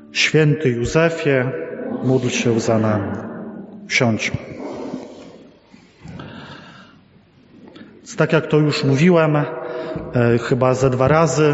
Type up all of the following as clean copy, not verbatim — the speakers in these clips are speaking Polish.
Święty Józefie, módl się za nami. Siądźmy. Tak jak to już mówiłem, chyba ze 2 razy,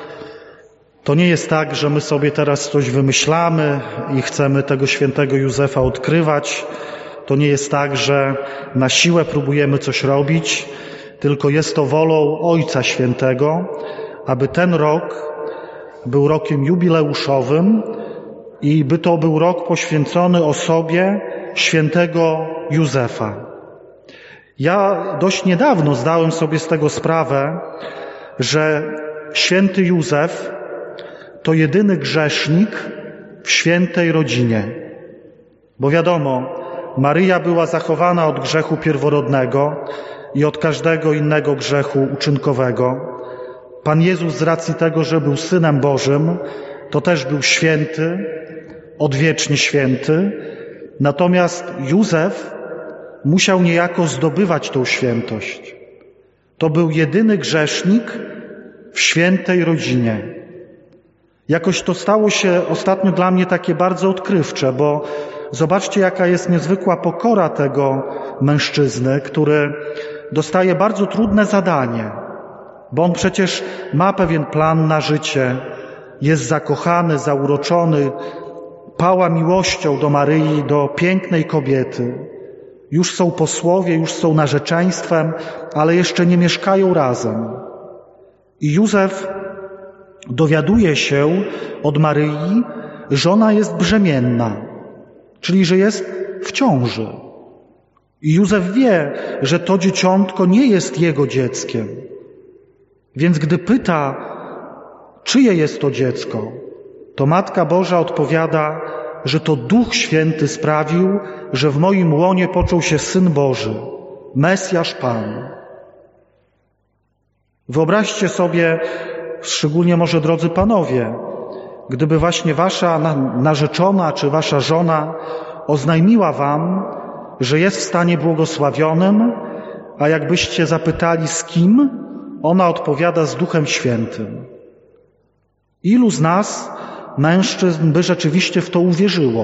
to nie jest tak, że my sobie teraz coś wymyślamy i chcemy tego świętego Józefa odkrywać. To nie jest tak, że na siłę próbujemy coś robić, tylko jest to wolą Ojca Świętego, aby ten rok był rokiem jubileuszowym i by to był rok poświęcony osobie świętego Józefa. Ja dość niedawno zdałem sobie z tego sprawę, że święty Józef to jedyny grzesznik w świętej rodzinie. Bo wiadomo, Maryja była zachowana od grzechu pierworodnego i od każdego innego grzechu uczynkowego. Pan Jezus z racji tego, że był Synem Bożym, to też był święty, odwiecznie święty. Natomiast Józef musiał niejako zdobywać tą świętość. To był jedyny grzesznik w świętej rodzinie. Jakoś to stało się ostatnio dla mnie takie bardzo odkrywcze, bo zobaczcie, jaka jest niezwykła pokora tego mężczyzny, który dostaje bardzo trudne zadanie, bo on przecież ma pewien plan na życie, jest zakochany, zauroczony, pała miłością do Maryi, do pięknej kobiety. Już są posłowie, już są narzeczeństwem, ale jeszcze nie mieszkają razem. I Józef dowiaduje się od Maryi, że ona jest brzemienna, czyli że jest w ciąży. I Józef wie, że to dzieciątko nie jest jego dzieckiem. Więc gdy pyta, czyje jest to dziecko, to Matka Boża odpowiada, że to Duch Święty sprawił, że w moim łonie począł się Syn Boży, Mesjasz Pan. Wyobraźcie sobie, szczególnie może drodzy panowie, gdyby właśnie wasza narzeczona czy wasza żona oznajmiła wam, że jest w stanie błogosławionym, a jakbyście zapytali z kim, ona odpowiada z Duchem Świętym. Ilu z nas, mężczyzn, by rzeczywiście w to uwierzyło?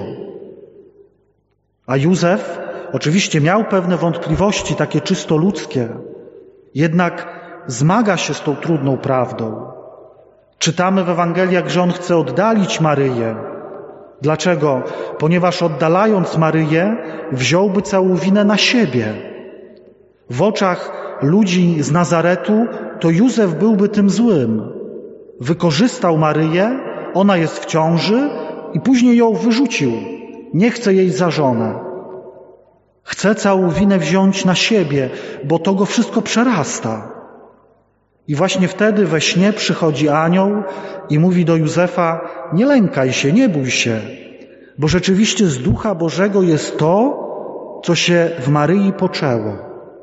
A Józef oczywiście miał pewne wątpliwości, takie czysto ludzkie, jednak zmaga się z tą trudną prawdą. Czytamy w Ewangeliach, że on chce oddalić Maryję. Dlaczego? Ponieważ oddalając Maryję, wziąłby całą winę na siebie. W oczach ludzi z Nazaretu to Józef byłby tym złym. Wykorzystał Maryję, ona jest w ciąży i później ją wyrzucił. Nie chce jej za żonę. Chce całą winę wziąć na siebie, bo to go wszystko przerasta. I właśnie wtedy we śnie przychodzi anioł i mówi do Józefa: nie lękaj się, nie bój się, bo rzeczywiście z Ducha Bożego jest to, co się w Maryi poczęło.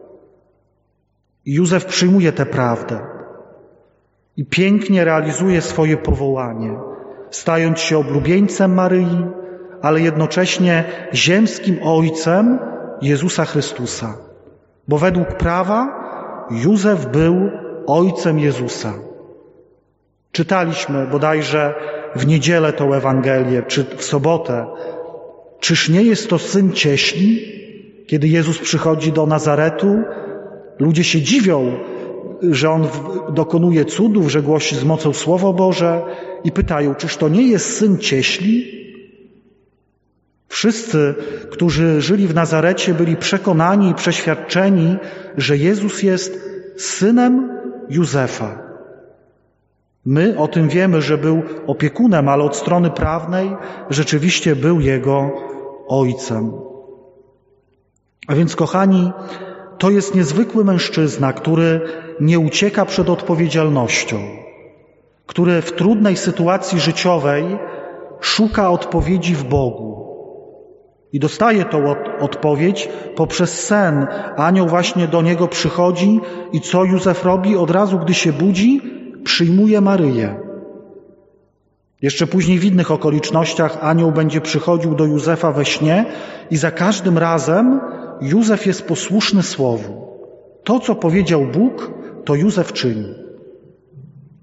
I Józef przyjmuje tę prawdę i pięknie realizuje swoje powołanie, stając się oblubieńcem Maryi, ale jednocześnie ziemskim ojcem Jezusa Chrystusa. Bo według prawa Józef był ojcem Jezusa. Czytaliśmy bodajże w niedzielę tą Ewangelię, czy w sobotę. Czyż nie jest to syn cieśli? Kiedy Jezus przychodzi do Nazaretu, ludzie się dziwią, że On dokonuje cudów, że głosi z mocą Słowo Boże i pytają, czyż to nie jest syn cieśli? Wszyscy, którzy żyli w Nazarecie, byli przekonani i przeświadczeni, że Jezus jest synem Józefa. My o tym wiemy, że był opiekunem, ale od strony prawnej rzeczywiście był jego ojcem. A więc, kochani, to jest niezwykły mężczyzna, który nie ucieka przed odpowiedzialnością, który w trudnej sytuacji życiowej szuka odpowiedzi w Bogu. I dostaje tą odpowiedź poprzez sen. Anioł właśnie do niego przychodzi i co Józef robi? Od razu, gdy się budzi, przyjmuje Maryję. Jeszcze później w innych okolicznościach anioł będzie przychodził do Józefa we śnie i za każdym razem Józef jest posłuszny Słowu. To, co powiedział Bóg, to Józef czyni.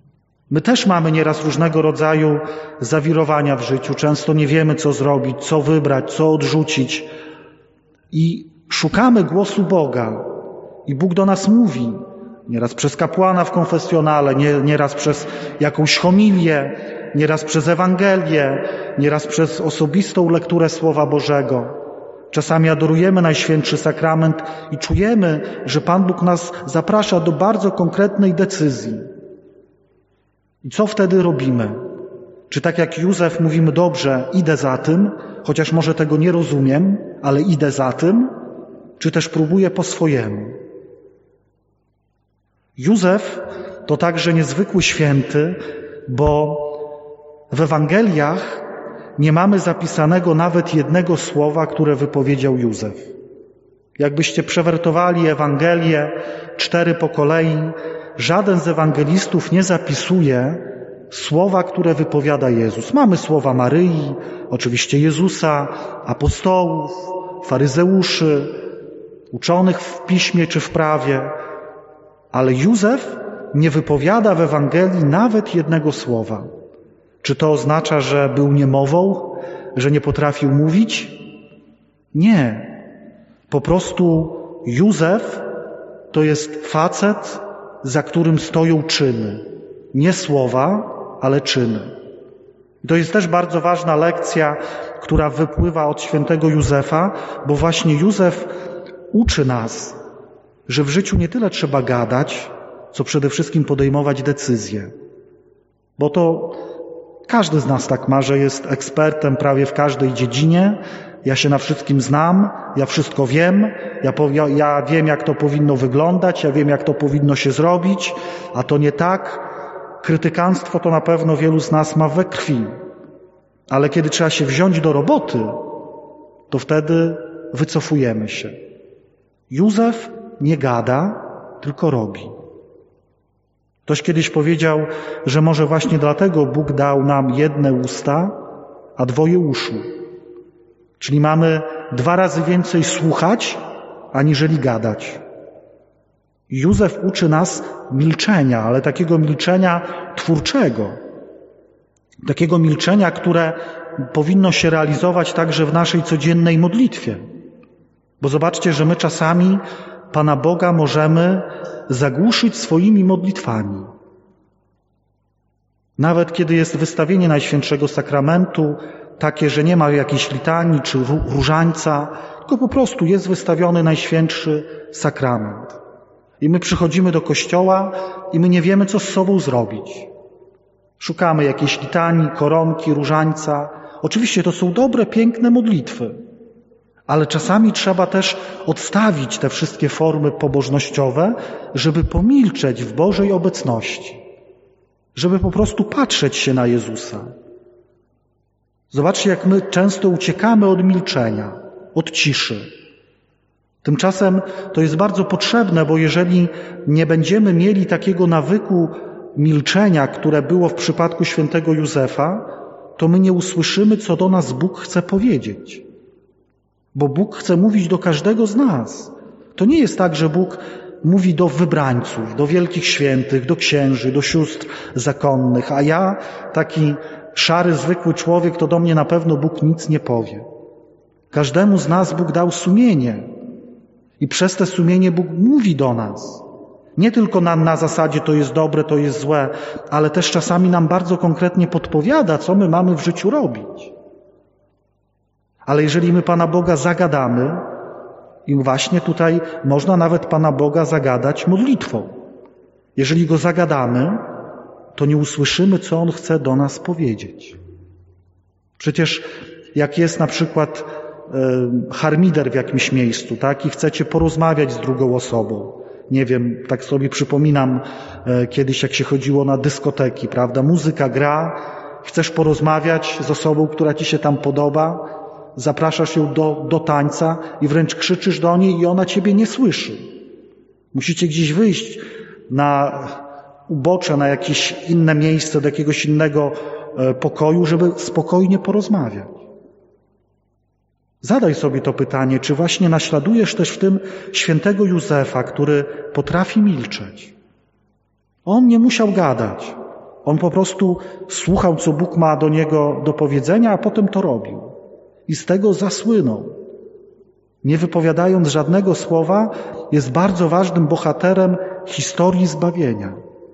My też mamy nieraz różnego rodzaju zawirowania w życiu. Często nie wiemy, co zrobić, co wybrać, co odrzucić. I szukamy głosu Boga. I Bóg do nas mówi. Nieraz przez kapłana w konfesjonale, nieraz przez jakąś homilię, nieraz przez Ewangelię, nieraz przez osobistą lekturę Słowa Bożego. Czasami adorujemy Najświętszy Sakrament i czujemy, że Pan Bóg nas zaprasza do bardzo konkretnej decyzji. I co wtedy robimy? Czy tak jak Józef mówimy, dobrze, idę za tym, chociaż może tego nie rozumiem, ale idę za tym, czy też próbuję po swojemu? Józef to także niezwykły święty, bo w Ewangeliach nie mamy zapisanego nawet jednego słowa, które wypowiedział Józef. Jakbyście przewertowali Ewangelię 4 po kolei, żaden z ewangelistów nie zapisuje słowa, które wypowiada Jezus. Mamy słowa Maryi, oczywiście Jezusa, apostołów, faryzeuszy, uczonych w piśmie czy w prawie, ale Józef nie wypowiada w Ewangelii nawet jednego słowa. Czy to oznacza, że był niemową, że nie potrafił mówić? Nie. Po prostu Józef to jest facet, za którym stoją czyny. Nie słowa, ale czyny. To jest też bardzo ważna lekcja, która wypływa od świętego Józefa, bo właśnie Józef uczy nas, że w życiu nie tyle trzeba gadać, co przede wszystkim podejmować decyzje. Bo to każdy z nas tak ma, że jest ekspertem prawie w każdej dziedzinie. Ja się na wszystkim znam, ja wszystko wiem, ja wiem, jak to powinno wyglądać, ja wiem, jak to powinno się zrobić, a to nie tak. Krytykanstwo to na pewno wielu z nas ma we krwi. Ale kiedy trzeba się wziąć do roboty, to wtedy wycofujemy się. Józef nie gada, tylko robi. Ktoś kiedyś powiedział, że może właśnie dlatego Bóg dał nam jedne usta, a 2 uszu. Czyli mamy 2 razy więcej słuchać, aniżeli gadać. Józef uczy nas milczenia, ale takiego milczenia twórczego. Takiego milczenia, które powinno się realizować także w naszej codziennej modlitwie. Bo zobaczcie, że my czasami Pana Boga możemy zagłuszyć swoimi modlitwami. Nawet kiedy jest wystawienie Najświętszego Sakramentu, takie, że nie ma jakiejś litanii czy różańca, tylko po prostu jest wystawiony Najświętszy Sakrament. I my przychodzimy do kościoła i my nie wiemy, co z sobą zrobić. Szukamy jakiejś litanii, koronki, różańca. Oczywiście to są dobre, piękne modlitwy, ale czasami trzeba też odstawić te wszystkie formy pobożnościowe, żeby pomilczeć w Bożej obecności, żeby po prostu patrzeć się na Jezusa. Zobaczcie, jak my często uciekamy od milczenia, od ciszy. Tymczasem to jest bardzo potrzebne, bo jeżeli nie będziemy mieli takiego nawyku milczenia, które było w przypadku świętego Józefa, to my nie usłyszymy, co do nas Bóg chce powiedzieć. Bo Bóg chce mówić do każdego z nas. To nie jest tak, że Bóg mówi do wybrańców, do wielkich świętych, do księży, do sióstr zakonnych, a ja, taki szary, zwykły człowiek, to do mnie na pewno Bóg nic nie powie. Każdemu z nas Bóg dał sumienie i przez te sumienie Bóg mówi do nas. Nie tylko na zasadzie to jest dobre, to jest złe, ale też czasami nam bardzo konkretnie podpowiada, co my mamy w życiu robić. Ale jeżeli my Pana Boga zagadamy, i właśnie tutaj można nawet Pana Boga zagadać modlitwą. Jeżeli Go zagadamy, to nie usłyszymy, co On chce do nas powiedzieć. Przecież jak jest na przykład harmider w jakimś miejscu, tak, i chcecie porozmawiać z drugą osobą. Nie wiem, tak sobie przypominam kiedyś, jak się chodziło na dyskoteki, prawda? Muzyka gra, chcesz porozmawiać z osobą, która ci się tam podoba, zapraszasz ją do tańca i wręcz krzyczysz do niej i ona ciebie nie słyszy. Musicie gdzieś wyjść na ubocze, na jakieś inne miejsce, do jakiegoś innego pokoju, żeby spokojnie porozmawiać. Zadaj sobie to pytanie, czy właśnie naśladujesz też w tym świętego Józefa, który potrafi milczeć. On nie musiał gadać. On po prostu słuchał, co Bóg ma do niego do powiedzenia, a potem to robił. I z tego zasłynął. Nie wypowiadając żadnego słowa, jest bardzo ważnym bohaterem historii zbawienia.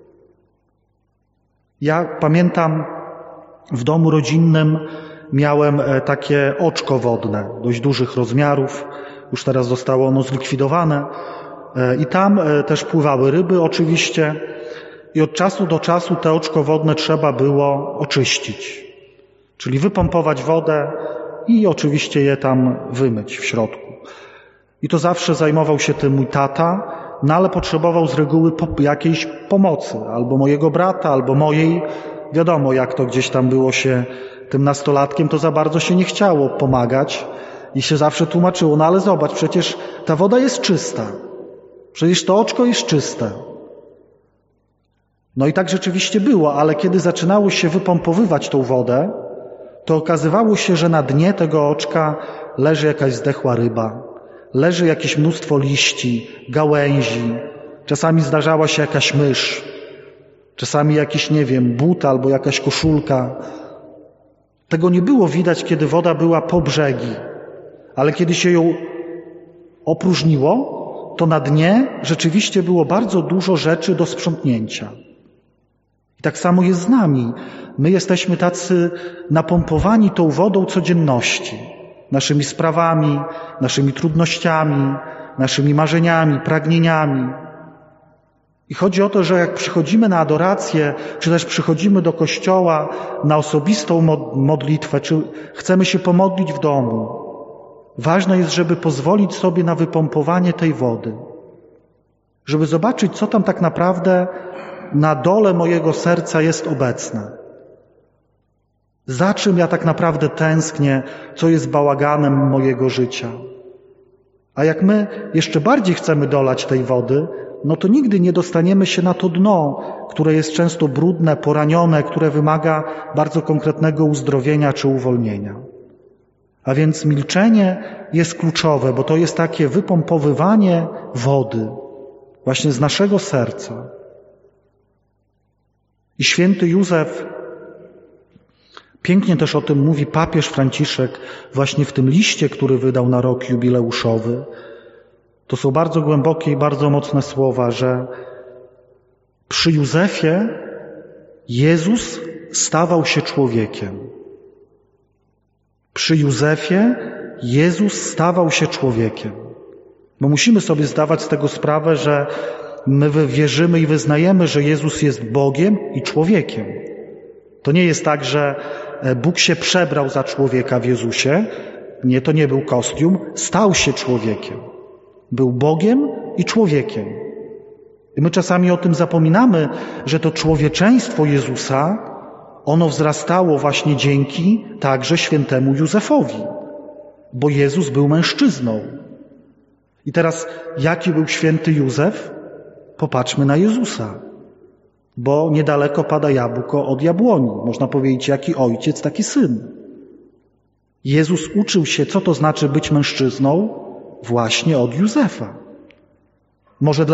Ja pamiętam, w domu rodzinnym miałem takie oczko wodne, dość dużych rozmiarów. Już teraz zostało ono zlikwidowane. I tam też pływały ryby oczywiście. I od czasu do czasu te oczko wodne trzeba było oczyścić. Czyli wypompować wodę i oczywiście je tam wymyć w środku. I to zawsze zajmował się tym mój tata, no ale potrzebował z reguły jakiejś pomocy. Albo mojego brata, albo mojej. Wiadomo, jak to gdzieś tam było się tym nastolatkiem, to za bardzo się nie chciało pomagać i się zawsze tłumaczyło, no ale zobacz, przecież ta woda jest czysta. Przecież to oczko jest czyste. No i tak rzeczywiście było, ale kiedy zaczynało się wypompowywać tą wodę, to okazywało się, że na dnie tego oczka leży jakaś zdechła ryba, leży jakieś mnóstwo liści, gałęzi, czasami zdarzała się jakaś mysz, czasami jakiś, nie wiem, but albo jakaś koszulka. Tego nie było widać, kiedy woda była po brzegi, ale kiedy się ją opróżniło, to na dnie rzeczywiście było bardzo dużo rzeczy do sprzątnięcia. I tak samo jest z nami. My jesteśmy tacy napompowani tą wodą codzienności, naszymi sprawami, naszymi trudnościami, naszymi marzeniami, pragnieniami. I chodzi o to, że jak przychodzimy na adorację, czy też przychodzimy do kościoła na osobistą modlitwę, czy chcemy się pomodlić w domu, ważne jest, żeby pozwolić sobie na wypompowanie tej wody. Żeby zobaczyć, co tam tak naprawdę na dole mojego serca jest obecne. Za czym ja tak naprawdę tęsknię, co jest bałaganem mojego życia. A jak my jeszcze bardziej chcemy dolać tej wody, no to nigdy nie dostaniemy się na to dno, które jest często brudne, poranione, które wymaga bardzo konkretnego uzdrowienia czy uwolnienia. A więc milczenie jest kluczowe, bo to jest takie wypompowywanie wody właśnie z naszego serca. I święty Józef, pięknie też o tym mówi papież Franciszek właśnie w tym liście, który wydał na rok jubileuszowy. To są bardzo głębokie i bardzo mocne słowa, że przy Józefie Jezus stawał się człowiekiem. Przy Józefie Jezus stawał się człowiekiem. Bo musimy sobie zdawać z tego sprawę, że my wierzymy i wyznajemy, że Jezus jest Bogiem i człowiekiem. To nie jest tak, że Bóg się przebrał za człowieka w Jezusie. Nie, to nie był kostium. Stał się człowiekiem. Był Bogiem i człowiekiem. I my czasami o tym zapominamy, że to człowieczeństwo Jezusa, ono wzrastało właśnie dzięki także świętemu Józefowi. Bo Jezus był mężczyzną. I teraz, jaki był święty Józef? Popatrzmy na Jezusa. Bo niedaleko pada jabłko od jabłoni. Można powiedzieć, jaki ojciec, taki syn. Jezus uczył się, co to znaczy być mężczyzną, właśnie od Józefa. Może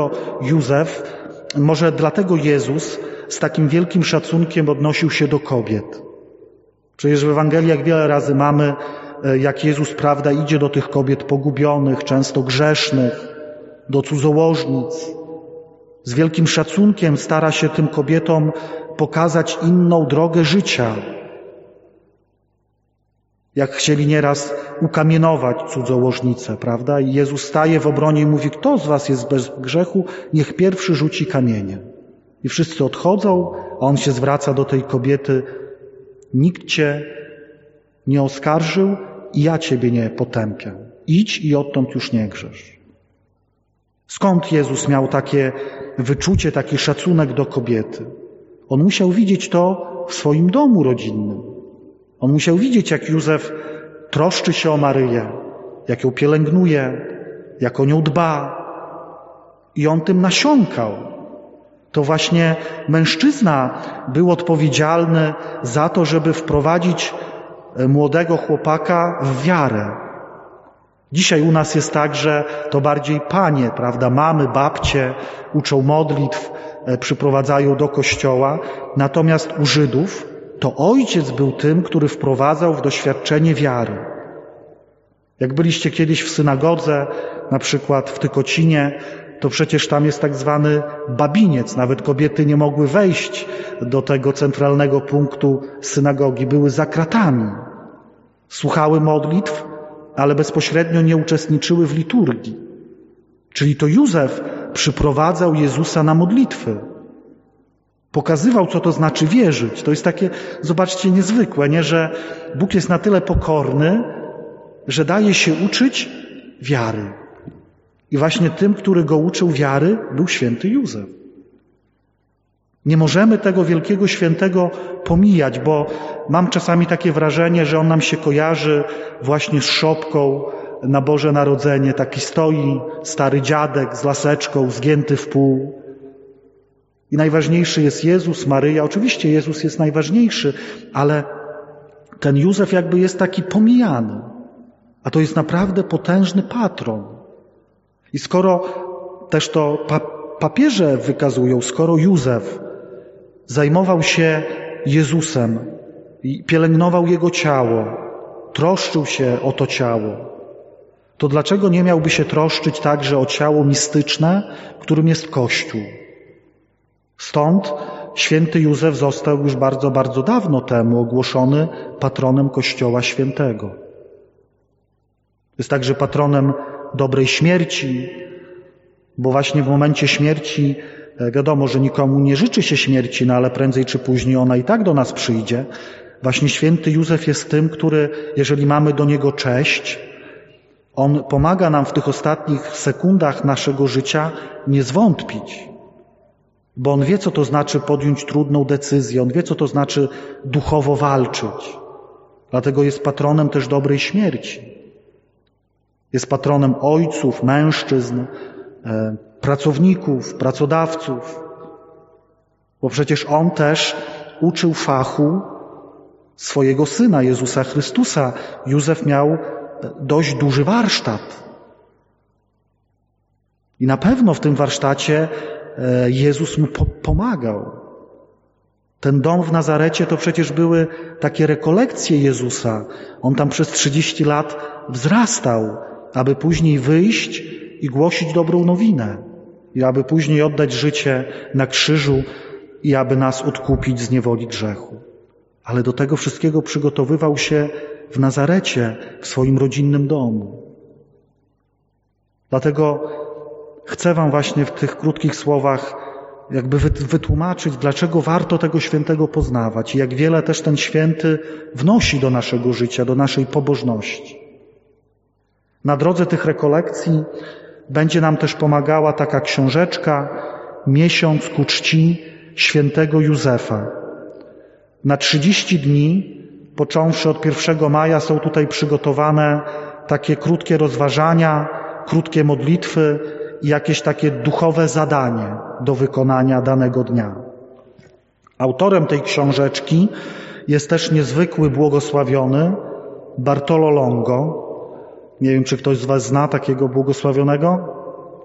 dlatego Jezus z takim wielkim szacunkiem odnosił się do kobiet. Przecież w Ewangeliach wiele razy mamy, jak Jezus, prawda, idzie do tych kobiet pogubionych, często grzesznych, do cudzołożnic. Z wielkim szacunkiem stara się tym kobietom pokazać inną drogę życia. Jak chcieli nieraz ukamienować cudzołożnicę, prawda? I Jezus staje w obronie i mówi, kto z was jest bez grzechu, niech pierwszy rzuci kamieniem. I wszyscy odchodzą, a on się zwraca do tej kobiety, nikt cię nie oskarżył i ja ciebie nie potępię. Idź i odtąd już nie grzesz. Skąd Jezus miał takie wyczucie, taki szacunek do kobiety? On musiał widzieć to w swoim domu rodzinnym. On musiał widzieć, jak Józef troszczy się o Maryję, jak ją pielęgnuje, jak o nią dba. I on tym nasiąkał. To właśnie mężczyzna był odpowiedzialny za to, żeby wprowadzić młodego chłopaka w wiarę. Dzisiaj u nas jest tak, że to bardziej panie, prawda, mamy, babcie uczą modlitw, przyprowadzają do kościoła. Natomiast u Żydów to ojciec był tym, który wprowadzał w doświadczenie wiary. Jak byliście kiedyś w synagodze, na przykład w Tykocinie, to przecież tam jest tak zwany babiniec. Nawet kobiety nie mogły wejść do tego centralnego punktu synagogi. Były za kratami. Słuchały modlitw, ale bezpośrednio nie uczestniczyły w liturgii. Czyli to Józef przyprowadzał Jezusa na modlitwy. Pokazywał, co to znaczy wierzyć. To jest takie, zobaczcie, niezwykłe, nie? Że Bóg jest na tyle pokorny, że daje się uczyć wiary. I właśnie tym, który go uczył wiary, był święty Józef. Nie możemy tego wielkiego świętego pomijać, bo mam czasami takie wrażenie, że on nam się kojarzy właśnie z szopką na Boże Narodzenie. Taki stoi stary dziadek z laseczką, zgięty w pół. I najważniejszy jest Jezus, Maryja. Oczywiście Jezus jest najważniejszy, ale ten Józef jakby jest taki pomijany. A to jest naprawdę potężny patron. I skoro też to papieże wykazują, skoro Józef zajmował się Jezusem i pielęgnował Jego ciało, troszczył się o to ciało, to dlaczego nie miałby się troszczyć także o ciało mistyczne, którym jest Kościół? Stąd święty Józef został już bardzo, bardzo dawno temu ogłoszony patronem Kościoła Świętego. Jest także patronem dobrej śmierci, bo właśnie w momencie śmierci, wiadomo, że nikomu nie życzy się śmierci, no ale prędzej czy później ona i tak do nas przyjdzie. Właśnie święty Józef jest tym, który, jeżeli mamy do niego cześć, on pomaga nam w tych ostatnich sekundach naszego życia nie zwątpić. Bo on wie, co to znaczy podjąć trudną decyzję, on wie, co to znaczy duchowo walczyć. Dlatego jest patronem też dobrej śmierci. Jest patronem ojców, mężczyzn, pracowników, pracodawców. Bo przecież on też uczył fachu swojego Syna, Jezusa Chrystusa. Józef miał dość duży warsztat. I na pewno w tym warsztacie Jezus mu pomagał. Ten dom w Nazarecie to przecież były takie rekolekcje Jezusa. On tam przez 30 lat wzrastał, aby później wyjść i głosić dobrą nowinę. I aby później oddać życie na krzyżu i aby nas odkupić z niewoli grzechu. Ale do tego wszystkiego przygotowywał się w Nazarecie, w swoim rodzinnym domu. Dlatego chcę wam właśnie w tych krótkich słowach jakby wytłumaczyć, dlaczego warto tego świętego poznawać i jak wiele też ten święty wnosi do naszego życia, do naszej pobożności. Na drodze tych rekolekcji będzie nam też pomagała taka książeczka Miesiąc ku czci świętego Józefa. Na 30 dni, począwszy od 1 maja, są tutaj przygotowane takie krótkie rozważania, krótkie modlitwy i jakieś takie duchowe zadanie do wykonania danego dnia. Autorem tej książeczki jest też niezwykły błogosławiony Bartolo Longo. Nie wiem, czy ktoś z was zna takiego błogosławionego?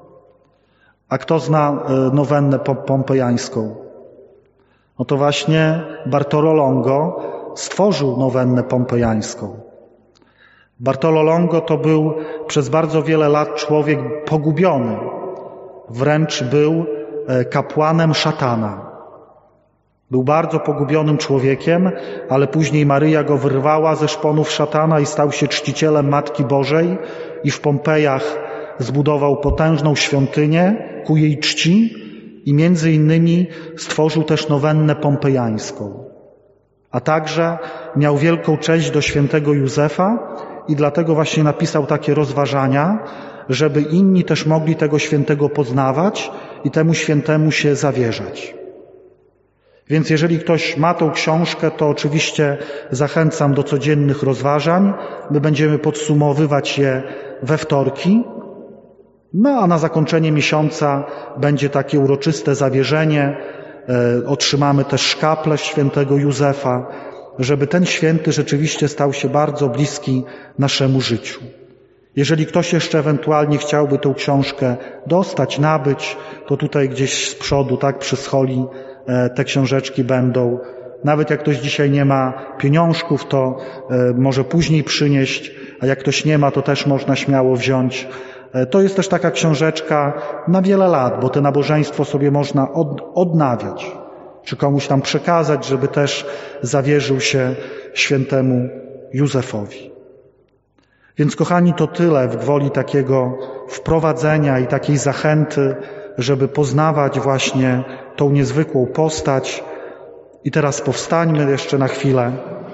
A kto zna nowennę pompejańską? No to właśnie Bartolo Longo stworzył nowennę pompejańską. Bartolo Longo to był przez bardzo wiele lat człowiek pogubiony. Wręcz był kapłanem szatana. Był bardzo pogubionym człowiekiem, ale później Maryja go wyrwała ze szponów szatana i stał się czcicielem Matki Bożej i w Pompejach zbudował potężną świątynię ku jej czci i między innymi stworzył też nowennę pompejańską. A także miał wielką cześć do świętego Józefa i dlatego właśnie napisał takie rozważania, żeby inni też mogli tego świętego poznawać i temu świętemu się zawierzać. Więc jeżeli ktoś ma tą książkę, to oczywiście zachęcam do codziennych rozważań. My będziemy podsumowywać je we wtorki. No a na zakończenie miesiąca będzie takie uroczyste zawierzenie. Otrzymamy też szkaplę świętego Józefa, żeby ten święty rzeczywiście stał się bardzo bliski naszemu życiu. Jeżeli ktoś jeszcze ewentualnie chciałby tą książkę dostać, nabyć, to tutaj gdzieś z przodu, tak, przy scholi te książeczki będą. Nawet jak ktoś dzisiaj nie ma pieniążków, to może później przynieść, a jak ktoś nie ma, to też można śmiało wziąć. To jest też taka książeczka na wiele lat, bo to nabożeństwo sobie można odnawiać, czy komuś tam przekazać, żeby też zawierzył się świętemu Józefowi. Więc kochani, to tyle w gwoli takiego wprowadzenia i takiej zachęty, żeby poznawać właśnie tą niezwykłą postać. I teraz powstańmy jeszcze na chwilę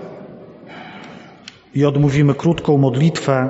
i odmówimy krótką modlitwę.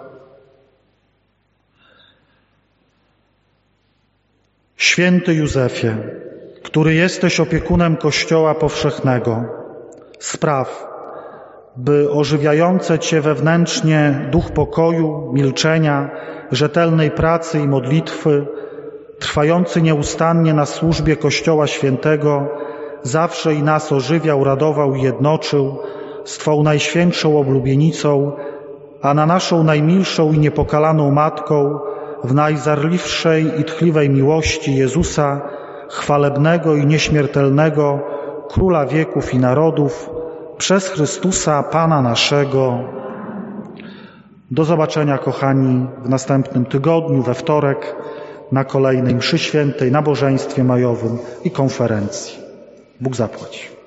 Święty Józefie, który jesteś opiekunem Kościoła powszechnego, spraw, by ożywiające Cię wewnętrznie duch pokoju, milczenia, rzetelnej pracy i modlitwy, trwający nieustannie na służbie Kościoła Świętego, zawsze i nas ożywiał, radował i jednoczył z Twą najświętszą oblubienicą, a na naszą najmilszą i niepokalaną Matką, w najzarliwszej i tchliwej miłości Jezusa, chwalebnego i nieśmiertelnego, Króla wieków i narodów, przez Chrystusa, Pana naszego. Do zobaczenia, kochani, w następnym tygodniu, we wtorek, na kolejnej mszy świętej, nabożeństwie majowym i konferencji. Bóg zapłać.